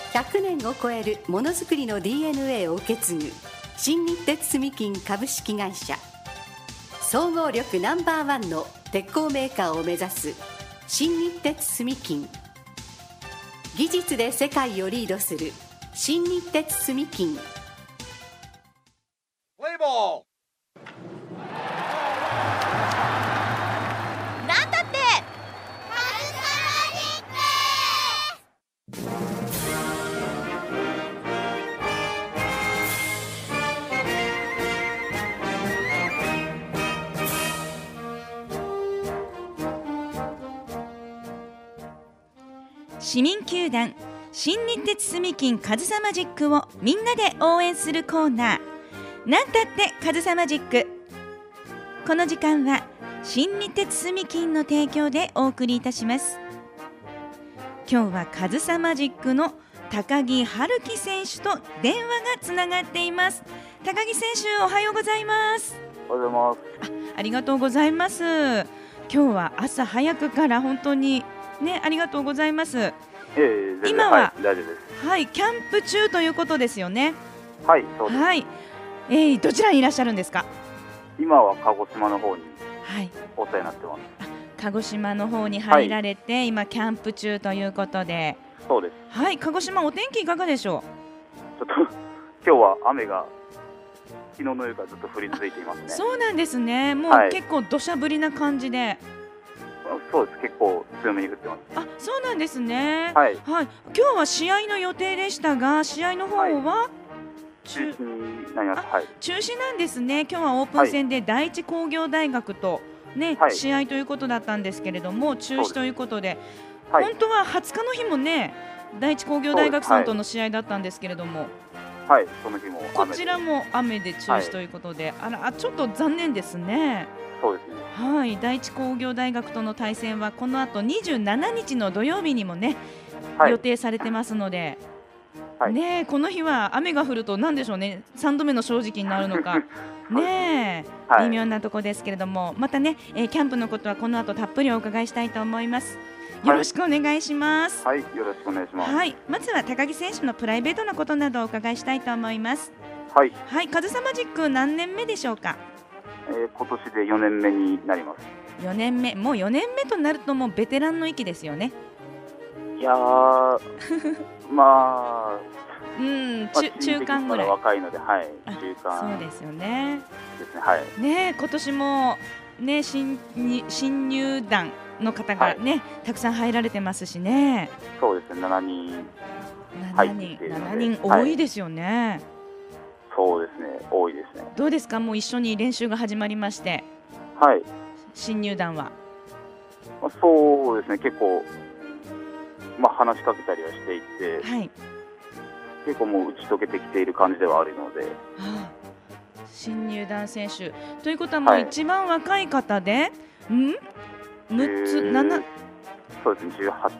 100年を超えるものづくりの DNA を受け継ぐ新日鉄住金株式会社、総合力No.1の鉄鋼メーカーを目指す新日鉄住金、技術で世界をリードする新日鉄住金。 プレイボールなんだって市民球団新日鉄住金カズサマジックをみんなで応援するコーナー、なんたってカズサマジック。この時間は新日鉄住金の提供でお送りいたします。今日はカズサマジックの高木春樹選手と電話がつながっています。高木選手、おはようございます。 おはようございます。 ありがとうございます。今日は朝早くから本当にね、ありがとうございます。今は、 大丈夫です。 はい、キャンプ中ということですよね。 はい、そうです。 はい、どちらにいらっしゃるんですか？ 今は鹿児島の方にお世話になってます。 鹿児島の方に入られて、今キャンプ中ということで。 そうです。 はい、鹿児島お天気いかがでしょう？ちょっと今日は雨が昨日の夜からずっと降り続いていますね。 そうなんですね。もう、結構土砂降りな感じで。 そうです。結構強めに降ってます。 あ、そうなんですね。 はい。 はい。今日は試合の予定でしたが、試合の方は、 中止になります。はい。 中止なんですね。今日はオープン戦で第一工業大学とね、試合ということだったんですけれども、中止ということで、本当は20日の日もね、第一工業大学さんとの試合だったんですけれども、 はい、その日もこちらも雨で中止ということで、あら、ちょっと残念ですね。 そうですね。 はい、第一工業大学との対戦はこの後27日の土曜日にもね、予定されてますので、ね、この日は雨が降ると何でしょうね、3度目の正直になるのかね、微妙なところですけれども、またね、キャンプのことはこの後たっぷりお伺いしたいと思います。よろしくお願いします。 はい、よろしくお願いします。 はい、まずは高木選手のプライベートなことなどをお伺いしたいと思います。 はい、 はい、カズサマジック何年目でしょうか？ 今年で4年目になります。 4年目、もう4年目となるともうベテランの域ですよね。 いやーまあ、 中間ぐらい。 若いので、はい、中間。 そうですよね。 ですね、はい。 ね、今年もね、新入団の方がね、たくさん入られてますしね。 そうですね、7人入っているので。 7人多いですよね。 そうですね、多いですね。 どうですか、もう一緒に練習が始まりまして。 はい。 新入団は。 そうですね、結構、話しかけたりはしていて、結構もう打ち解けてきている感じではあるので。 新入団選手ということはもう一番若い方で、6つ、7、 そうですね、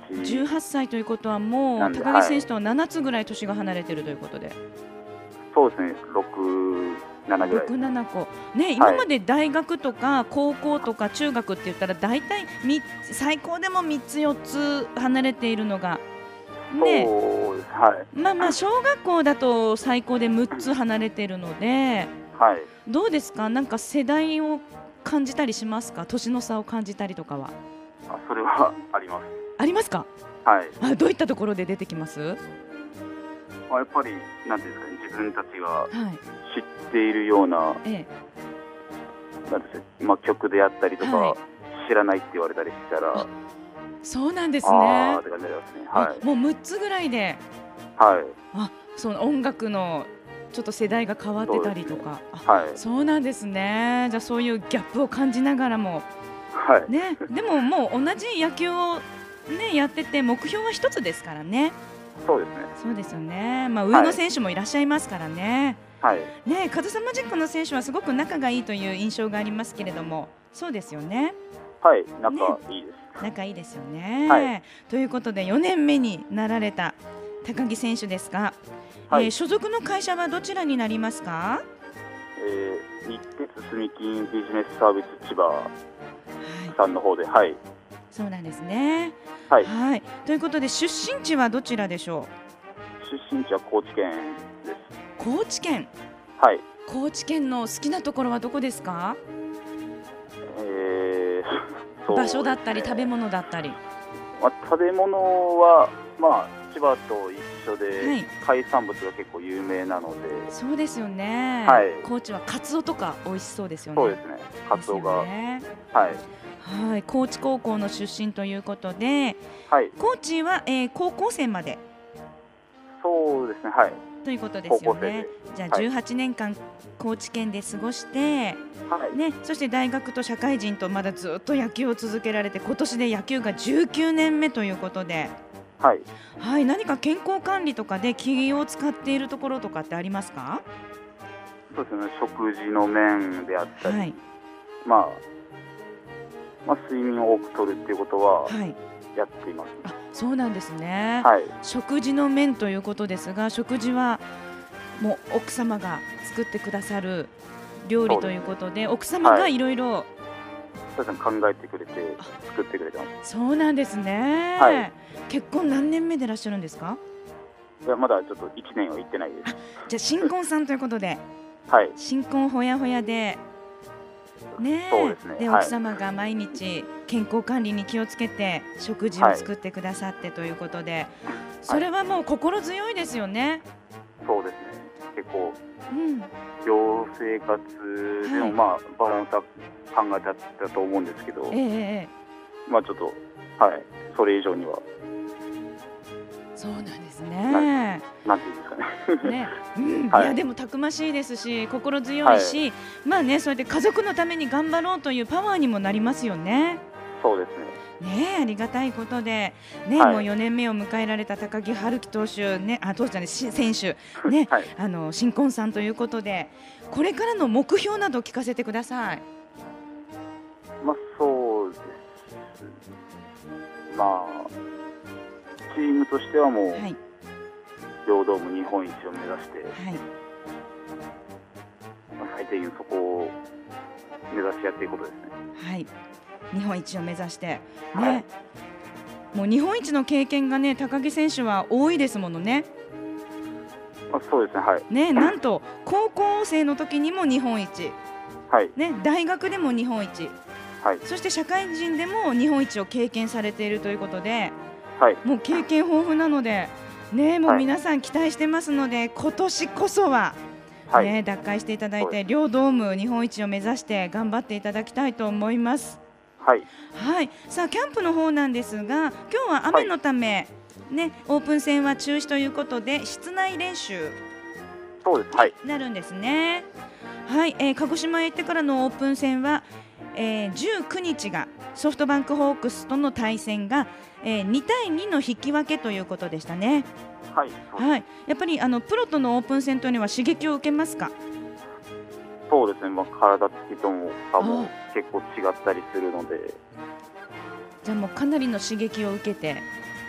18歳ということはもう高木選手とは7つぐらい年が離れているということで。 そうですね、6、7ぐらい。 6、7個ね、今まで大学とか高校とか中学って言ったら大体最高でも3つ4つ離れているのがね、小学校だと最高で6つ離れているので、どうですか、なんか世代を感じたりしますか？年の差を感じたりとかは。 それはあります。 ありますか？ はい。 どういったところで出てきます？ やっぱりなんていうんですかね、自分たちが知っているような、なんですか、曲であったりとか、知らないって言われたりしたら、 そうなんですね。 って感じですね。はい。 もう6つぐらいで、その音楽のちょっと世代が変わってたりとか、そうなんですね。じゃあそういうギャップを感じながらも、ね、でももう同じ野球をねやってて目標は一つですからね。 そうですね。 そうですよね。上野選手もいらっしゃいますからね。ね、カズサマジックの選手はすごく仲がいいという印象がありますけれども、そうですよね。 はい、仲いいです。 仲いいですよね。ということで4年目になられた高木選手ですが、所属の会社はどちらになりますか？ 日鉄住金ビジネスサービス千葉さんの方で、 そうなんですね。ということで出身地はどちらでしょ出身地は高知県です。 高知県。 はい。 高知県の好きなところはどこですか？場所だったり食べ物だったり。 食べ物は、千葉と一緒で、海産物が結構有名なので。 そうですよね。高知はカツオとか美味しそうですよね。 そうですね。カツオが。 はい。高知高校の出身ということで、高知は、高校生まで。 そうですね。はい。 ということですよね。じゃあ18年間高知県で過ごして、そして大学と社会人とまだずっと野球を続けられて、今年で野球が19年目ということで、何か健康管理とかで気を使っているところとかってありますか？ そうですね。食事の面であったり、睡眠を多くとるっていうことはやっています。 そうなんですね。食事の面ということですが、食事はもう奥様が作ってくださる料理ということで、奥様がいろいろ考えてくれて作ってくれてます。 そうなんですね。結婚何年目でいらっしゃるんですか？ いや、まだちょっと1年は行ってないです。 じゃあ新婚さんということで、新婚ほやほやでそうですね。 で、奥様が毎日健康管理に気をつけて食事を作ってくださってということで、それはもう心強いですよね。 そうですね。結構、寮生活でもバランスは考えてたと思うんですけど、ちょっとそれ以上には。 そうなんですね。 なんていうんですかね。 いやでもたくましいですし、心強いし、そうやって家族のために頑張ろうというパワーにもなりますよね。 そうですね。ありがたいことで、もう4年目を迎えられた高木陽樹投手選手新婚さんということで、これからの目標など聞かせてください。 そうです。チームとしてはもう、両ドーム日本一を目指して、最低限そこを目指してやっていくことですね。 日本一を目指してもう日本一の経験が高木選手は多いですものね。 そうですね。 なんと高校生の時にも日本一、大学でも日本一、そして社会人でも日本一を経験されているということで、もう経験豊富なので、もう皆さん期待してますので、今年こそは、奪回していただいて、両ドーム日本一を目指して頑張っていただきたいと思います。さあキャンプの方なんですが、今日は雨のため、オープン戦は中止ということで室内練習になるんですね。鹿児島へ行ってからのオープン戦は、19日がソフトバンクホークスとの対戦が、2対2の引き分けということでしたね。やっぱりプロとのオープン戦というのは刺激を受けますか？ そうですね。体つきとかも結構違ったりするので、 じゃあもうかなりの刺激を受けて、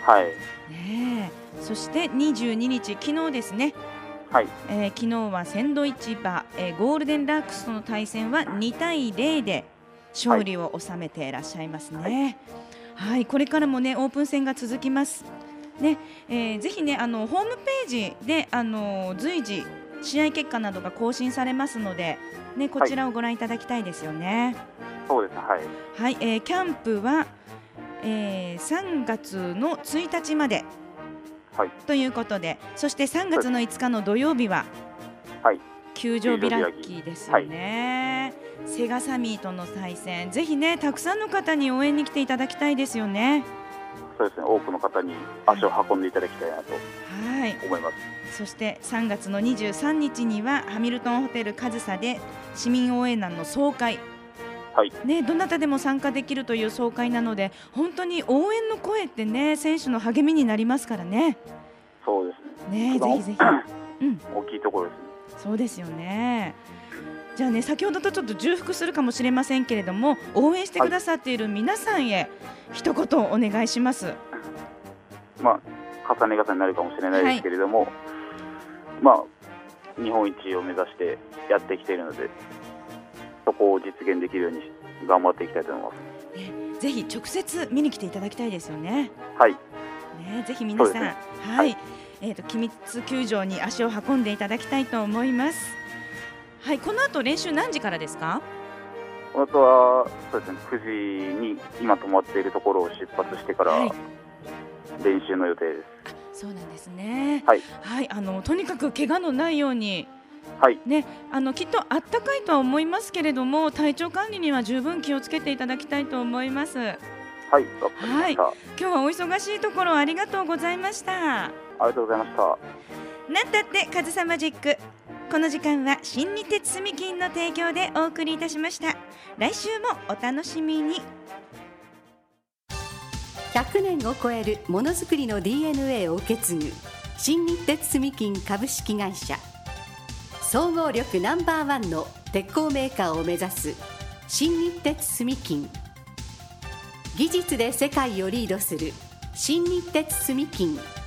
そして22日、昨日ですね。昨日は鮮度市場、ゴールデンラークスとの対戦は2対0で勝利を収めていらっしゃいますね。これからもオープン戦が続きますぜひホームページで随時試合結果などが更新されますので、こちらをご覧いただきたいですよね。 そうですね。 キャンプは、3月の1日まで、ということで、そして3月の5日の土曜日は、球場開きですよね。セガサミーとの対戦、ぜひたくさんの方に応援に来ていただきたいですよね。 そうですね。多くの方に足を運んでいただきたいなと思います。 そして3月の23日にはハミルトンホテルカズサで市民応援団の総会、どなたでも参加できるという総会なので、本当に応援の声って選手の励みになりますからね。 そうですね。ぜひぜひ、 大きいところですね。 そうですよね。じゃあ先ほどとちょっと重複するかもしれませんけれども、応援してくださっている皆さんへ一言お願いします。 重ね重ねになるかもしれないですけれども、日本一を目指してやってきているので、そこを実現できるように頑張っていきたいと思います。 ぜひ直接見に来ていただきたいですよね。 はい。 ぜひ皆さん、 君津球場に足を運んでいただきたいと思います。はい、この後練習何時からですか？ あとはそうですね、9時に今泊まっているところを出発してから練習の予定です。 そうなんですね。 はい、 はい、とにかく怪我のないように、 はいね、きっとあったかいとは思いますけれども、体調管理には十分気をつけていただきたいと思います。 はい、わかりました。 今日はお忙しいところありがとうございました。 ありがとうございました。 なんたってカズサマジック、この時間は新日鉄住金の提供でお送りいたしました。来週もお楽しみに。 100年を超えるものづくりの DNA を受け継ぐ新日鉄住金株式会社、総合力No.1の鉄鋼メーカーを目指す新日鉄住金、技術で世界をリードする新日鉄住金